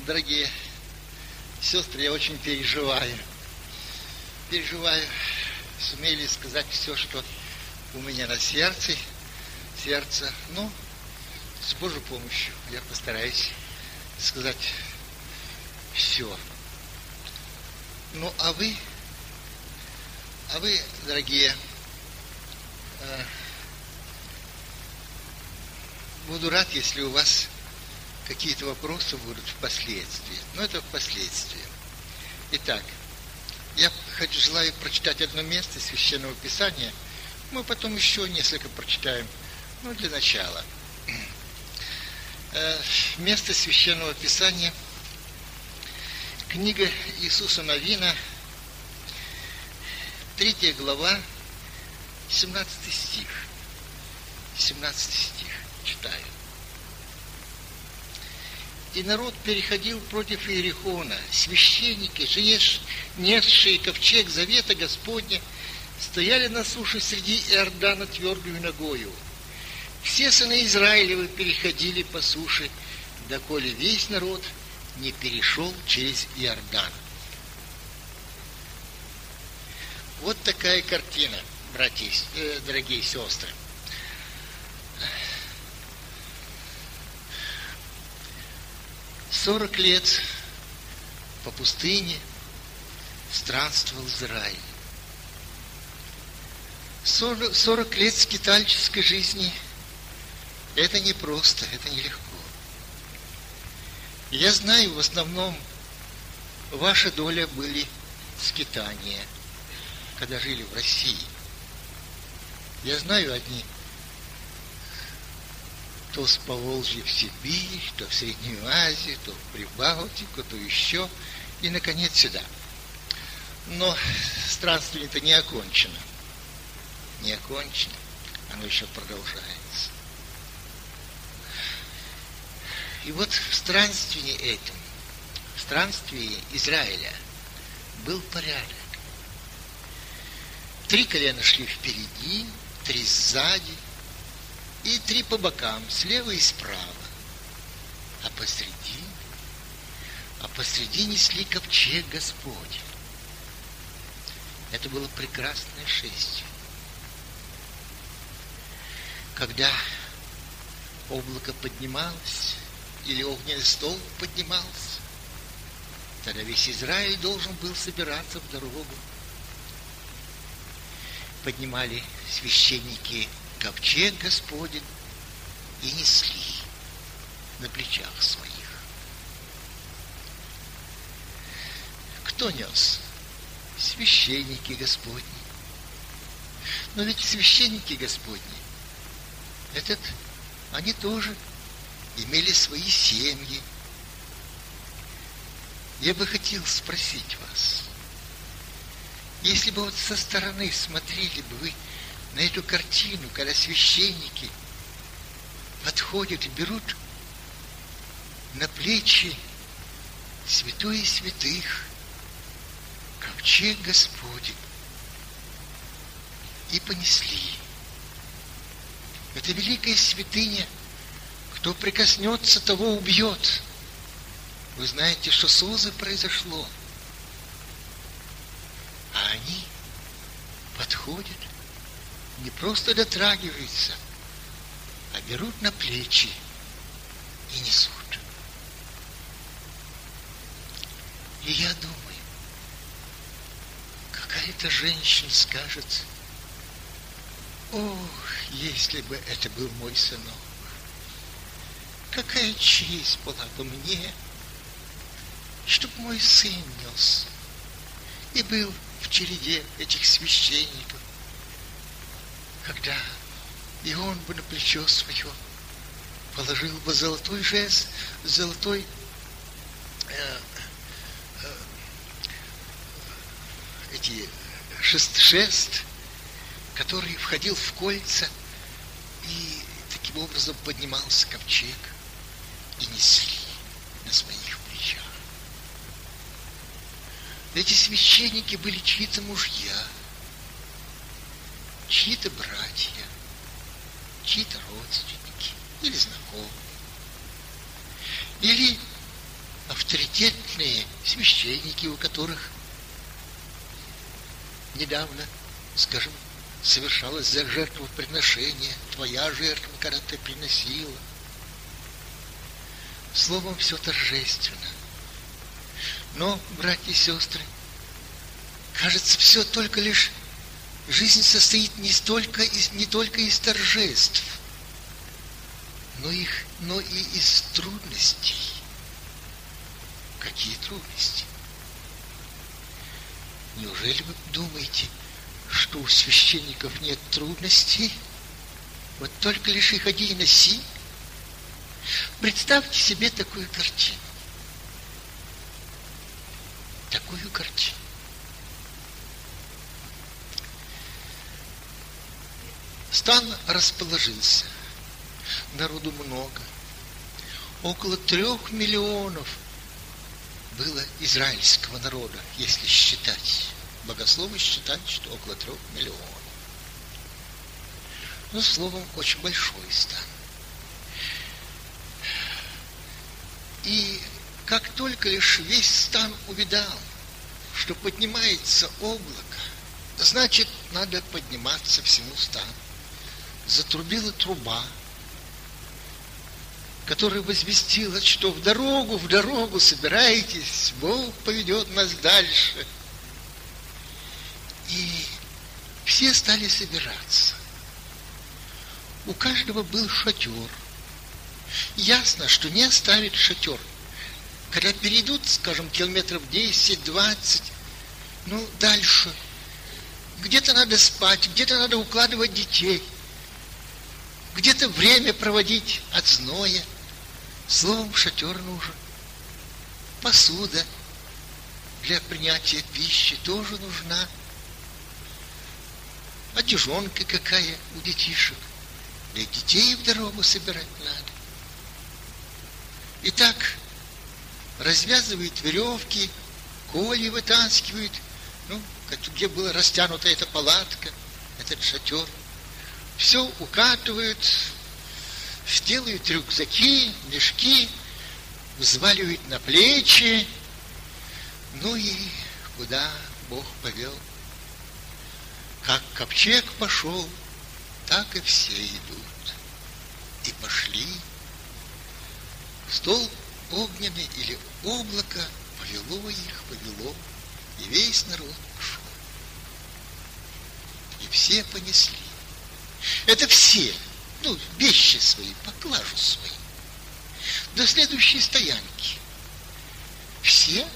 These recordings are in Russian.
Дорогие сестры, я очень переживаю. Сумели сказать все, что у меня на сердце. Ну, с Божьей помощью я постараюсь сказать все. Ну, а вы, дорогие, буду рад, если у вас какие-то вопросы будут впоследствии. Но это впоследствии. Итак, я желаю прочитать одно место Священного Писания. Мы потом еще несколько прочитаем. Ну, для начала. Место Священного Писания. Книга Иисуса Навина, 3 глава, 17 стих. 17 стих. Читаю. И народ переходил против Иерихона. Священники, же несшие ковчег завета Господня, стояли на суше среди Иордана твердую ногою. Все сыны Израилевы переходили по суше, доколе весь народ не перешел через Иордан. Вот такая картина, братья, дорогие сестры. «40 лет по пустыне странствовал Израиль. 40 лет скитальческой жизни – это непросто, это нелегко. Я знаю, в основном, ваша доля были скитания, когда жили в России. Я знаю, одни то с Поволжья в Сибирь, то в Среднюю Азию, то в Прибалтику, то еще, и, наконец, сюда. Но странствие-то не окончено. Не окончено. Оно еще продолжается. И вот в странствии этом, в странствии Израиля, был порядок. 3 колена шли впереди, 3 сзади, и 3 по бокам, слева и справа. А посреди несли ковчег Господень. Это было прекрасное шествие. Когда облако поднималось, или огненный столб поднимался, тогда весь Израиль должен был собираться в дорогу. Поднимали священники ковчег Господень и несли на плечах своих. Кто нес? Священники Господни. Но ведь священники Господни, они тоже имели свои семьи. Я бы хотел спросить вас, если бы вот со стороны смотрели бы вы на эту картину, когда священники подходят и берут на плечи святое из святых, ковчег Господень, и понесли. Это великая святыня. Кто прикоснется, того убьет. Вы знаете, что с Озой произошло. А они подходят, не просто дотрагиваются, а берут на плечи и несут. И я думаю, какая-то женщина скажет: ох, если бы это был мой сынок, какая честь была бы мне, чтоб мой сын нес и был в череде этих священников, когда и он бы на плечо свое положил бы золотой жест, золотой шест, который входил в кольца, и таким образом поднимался ковчег, и несли на своих плечах. Эти священники были чьи-то мужья, чьи-то братья, чьи-то родственники или знакомые. Или авторитетные священники, у которых недавно, скажем, совершалось за жертвоприношение, твоя жертва, когда ты приносила. Словом, все торжественно. Но, братья и сестры, кажется, все только лишь, жизнь состоит не только из торжеств, но и из трудностей. Какие трудности? Неужели вы думаете, что у священников нет трудностей? Вот только лишь и ходи и носи. Представьте себе такую картину. Такую картину. Стан расположился. Народу много. Около 3 миллионов было израильского народа, если считать. Богословы считают, что около 3 миллионов. Ну, словом, очень большой стан. И как только лишь весь стан увидал, что поднимается облако, значит, надо подниматься всему стану. Затрубила труба, которая возвестила, что в дорогу собирайтесь, Бог поведет нас дальше. И все стали собираться. У каждого был шатер. Ясно, что не оставит шатер. Когда перейдут, скажем, километров 10-20, дальше, где-то надо спать, где-то надо укладывать детей, где-то время проводить от зноя. Словом, шатер нужен. Посуда для принятия пищи тоже нужна. Одежонка какая у детишек. Для детей в дорогу собирать надо. Итак, развязывают веревки, коли вытаскивают, где была растянута эта палатка, этот шатер. Все укатывают, делают рюкзаки, мешки, взваливают на плечи. И куда Бог повел. Как ковчег пошел, так и все идут. И пошли. Столб огненный или облако повело их, и весь народ пошел. И все понесли. Это все, вещи свои, поклажу свои. До следующей стоянки. Все?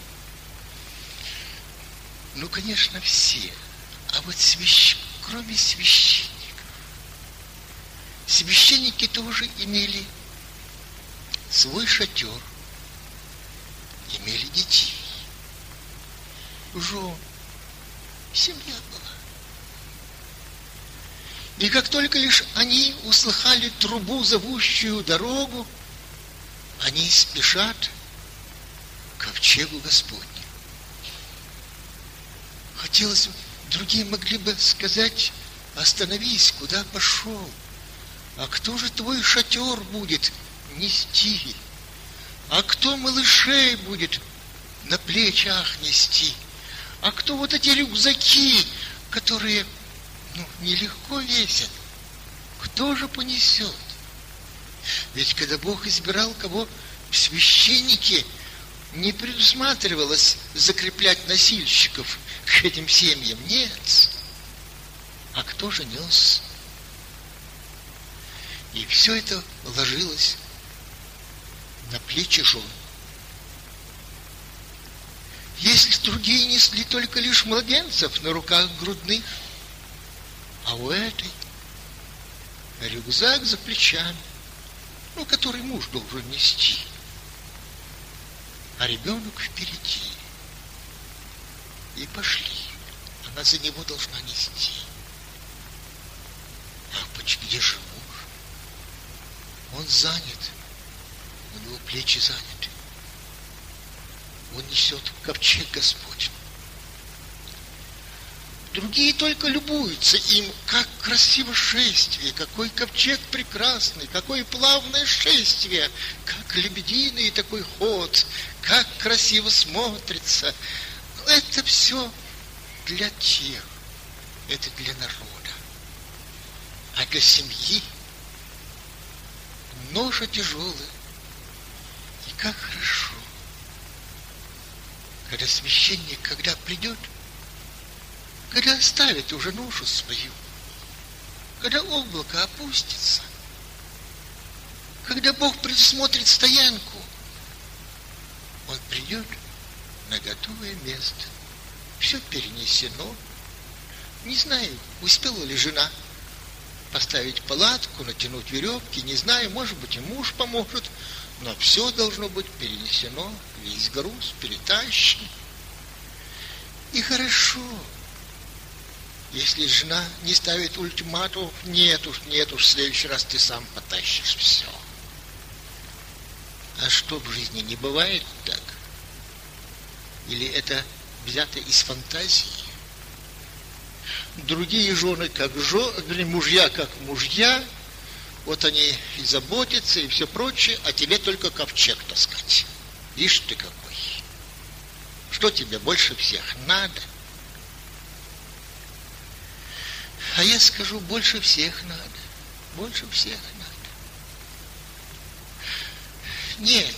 Конечно, все. А вот кроме священников. Священники тоже имели свой шатер, имели детей, жен, семья была. И как только лишь они услыхали трубу, зовущую дорогу, они спешат к ковчегу Господню. Хотелось бы, другие могли бы сказать: остановись, куда пошел? А кто же твой шатер будет нести? А кто малышей будет на плечах нести? А кто вот эти рюкзаки, которые, нелегко весят? Кто же понесет? Ведь когда Бог избирал кого в священники, не предусматривалось закреплять носильщиков к этим семьям. Нет. А кто же нес? И все это ложилось на плечи жен. Если другие несли только лишь младенцев на руках грудных, а у этой рюкзак за плечами, который муж должен нести, а ребенок впереди. И пошли. Она за него должна нести. А где же муж? Он занят. У него плечи заняты. Он несет ковчег Господень. Другие только любуются им, как красиво шествие, какой ковчег прекрасный, какое плавное шествие, как лебединый такой ход, как красиво смотрится. Это все для тех, это для народа. А для семьи ноша тяжелая. И как хорошо, когда священник, когда придет, когда оставит уже ношу свою, когда облако опустится, когда Бог предусмотрит стоянку, Он придет на готовое место. Все перенесено. Не знаю, успела ли жена поставить палатку, натянуть веревки, не знаю, может быть, и муж поможет, но все должно быть перенесено, весь груз перетащен. И хорошо, если жена не ставит ультиматум, нет уж, в следующий раз ты сам потащишь все. А что в жизни не бывает так? Или это взято из фантазии? Другие жены как жены, мужья как мужья, вот они и заботятся, и все прочее, а тебе только ковчег таскать. Ишь ты какой! Что тебе больше всех надо? А я скажу, больше всех надо. Больше всех надо. Нет.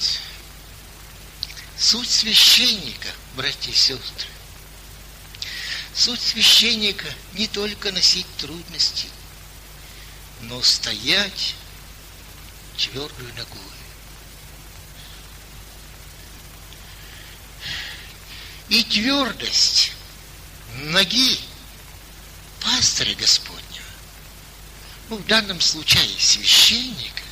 Суть священника, братья и сестры, суть священника не только носить трудности, но стоять твердую ногой. И твердость ноги пастыря Господнего, в данном случае священника,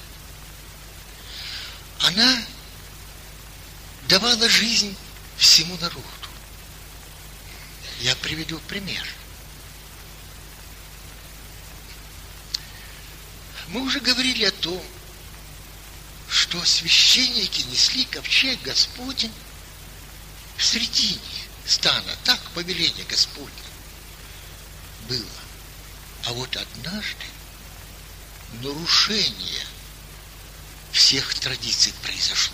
она давала жизнь всему народу. Я приведу пример. Мы уже говорили о том, что священники несли ковчег Господень в середине стана. Так повеление Господне было. А вот однажды нарушение всех традиций произошло.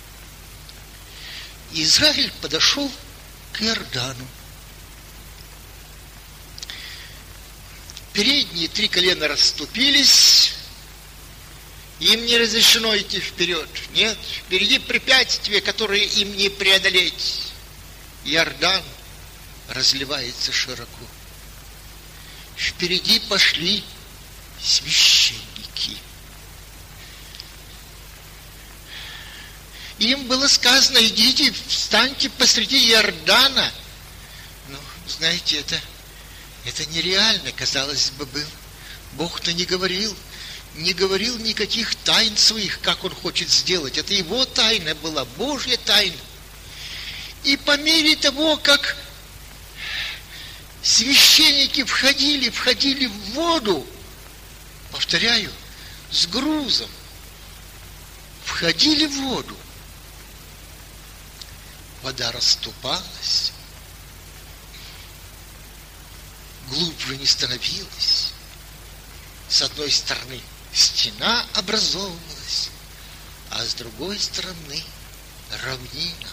Израиль подошел к Иордану. Передние 3 колена расступились, им не разрешено идти вперед. Нет, впереди препятствия, которые им не преодолеть. Иордан разливается широко. Впереди пошли священники. Им было сказано, идите, встаньте посреди Иордана. Ну, знаете, это нереально, казалось бы, было. Бог-то не говорил никаких тайн своих, как Он хочет сделать. Это Его тайна была, Божья тайна. И по мере того, как священники входили в воду, повторяю, с грузом, входили в воду, вода расступалась, глубже не становилась. С одной стороны стена образовывалась, а с другой стороны равнина.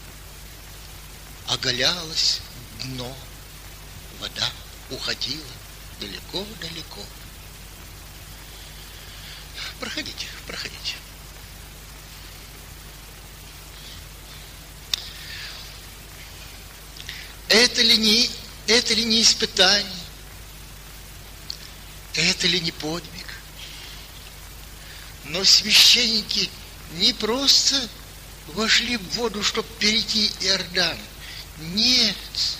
Оголялось дно, вода уходила далеко-далеко. Проходите. Это ли не испытание? Это ли не подвиг? Но священники не просто вошли в воду, чтобы перейти Иордан. Нет.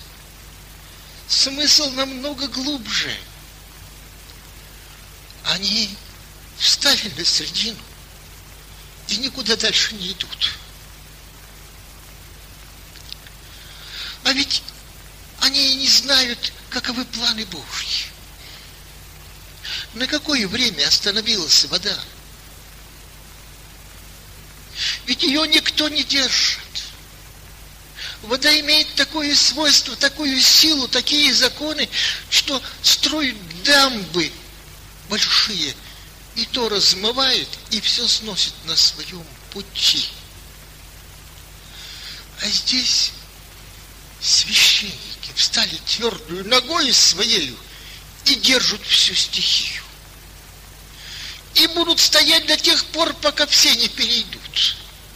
Смысл намного глубже. Они встали на середину и никуда дальше не идут. А ведь они и не знают, каковы планы Божьи. На какое время остановилась вода? Ведь ее никто не держит. Вода имеет такое свойство, такую силу, такие законы, что строят дамбы большие, и то размывает, и все сносит на своем пути. А здесь священники встали твердую ногой своею и держат всю стихию. И будут стоять до тех пор, пока все не перейдут.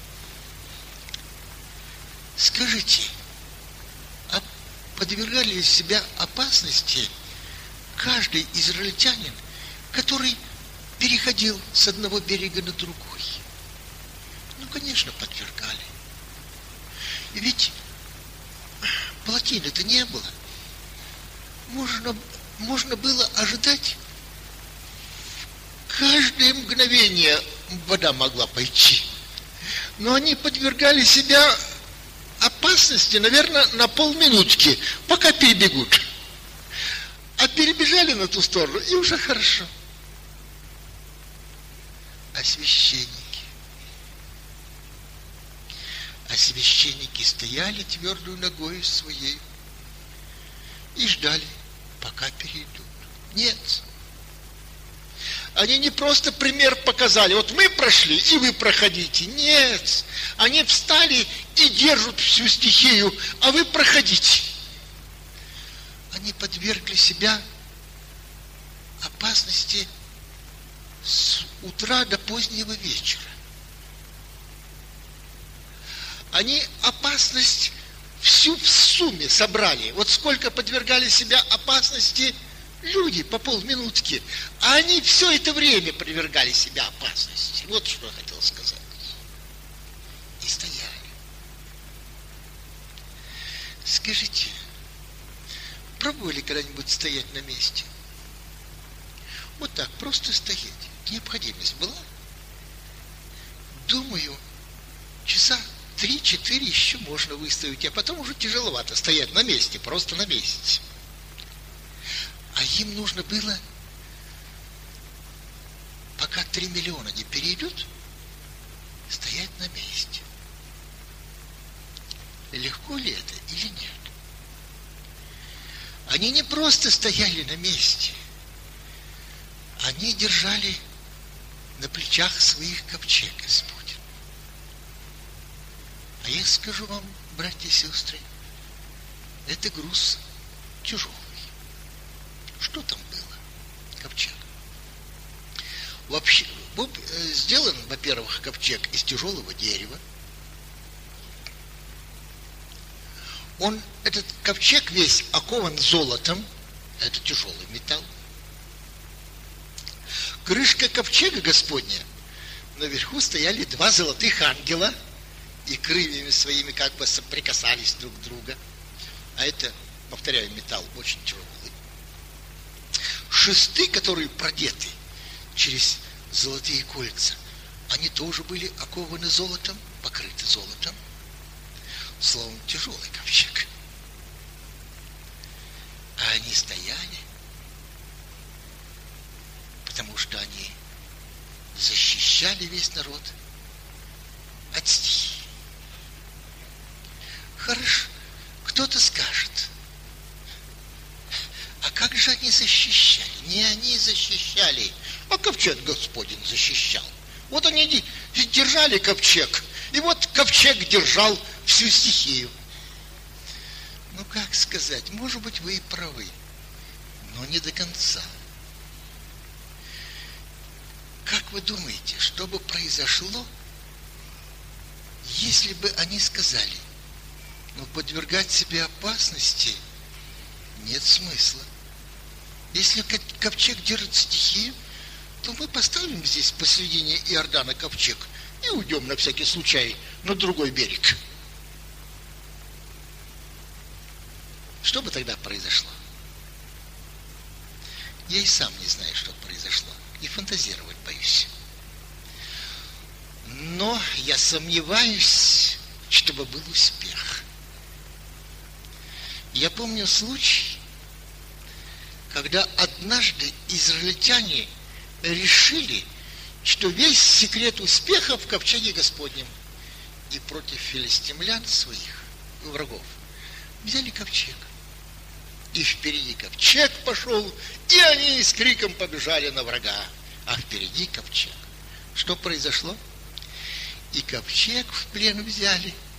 Скажите, а подвергали ли себя опасности каждый израильтянин, который переходил с одного берега на другой? Ну, конечно, подвергали. Ведь плотины-то не было. Можно было ожидать, каждое мгновение вода могла пойти. Но они подвергали себя опасности, наверное, на полминутки, пока перебегут. А перебежали на ту сторону, и уже хорошо. А священники стояли твердую ногой своей и ждали, пока перейдут. Нет. Они не просто пример показали, вот мы прошли, и вы проходите. Нет. Они встали и держат всю стихию, а вы проходите. Они подвергли себя опасности с утра до позднего вечера. Они опасность всю в сумме собрали. Вот сколько подвергали себя опасности люди по полминутки, а они все это время подвергали себя опасности. Вот что я хотел сказать. И стояли. Скажите, пробовали когда-нибудь стоять на месте? Вот так, просто стоять. Необходимость была? Думаю, часа 3-4 еще можно выставить, а потом уже тяжеловато стоять на месте, просто на месте. А им нужно было, пока 3 миллиона не перейдут, стоять на месте. Легко ли это или нет? Они не просто стояли на месте, они держали на плечах своих ковчег Господень. А я скажу вам, братья и сестры, это груз тяжелый. Что там было? Ковчег. Вообще, сделан, во-первых, ковчег из тяжелого дерева. Этот ковчег весь окован золотом, это тяжелый металл. Крышка ковчега Господня, наверху стояли 2 золотых ангела, и крыльями своими как бы соприкасались друг к другу. А это, повторяю, металл очень тяжелый. Шесты, которые продеты через золотые кольца, они тоже были окованы золотом, покрыты золотом. Словом, тяжелый ковчег. А они стояли, потому что они защищали весь народ от стихии. Хорошо, кто-то скажет, а как же они защищали? Не они защищали, а ковчег Господень защищал. Вот они держали ковчег, и вот ковчег держал всю стихию. Ну, как сказать, может быть, вы и правы, но не до конца. Как вы думаете, что бы произошло, если бы они сказали, но подвергать себе опасности нет смысла. Если ковчег держит стихию, то мы поставим здесь посредине Иордана ковчег и уйдем на всякий случай на другой берег. Что бы тогда произошло? Я и сам не знаю, что произошло. И фантазировать боюсь. Но я сомневаюсь, чтобы был успех. Я помню случай, когда однажды израильтяне решили, что весь секрет успеха в ковчеге Господнем, и против филистимлян своих врагов. Взяли ковчег. И впереди ковчег пошел, и они с криком побежали на врага. А впереди ковчег. Что произошло? И ковчег в плен взяли,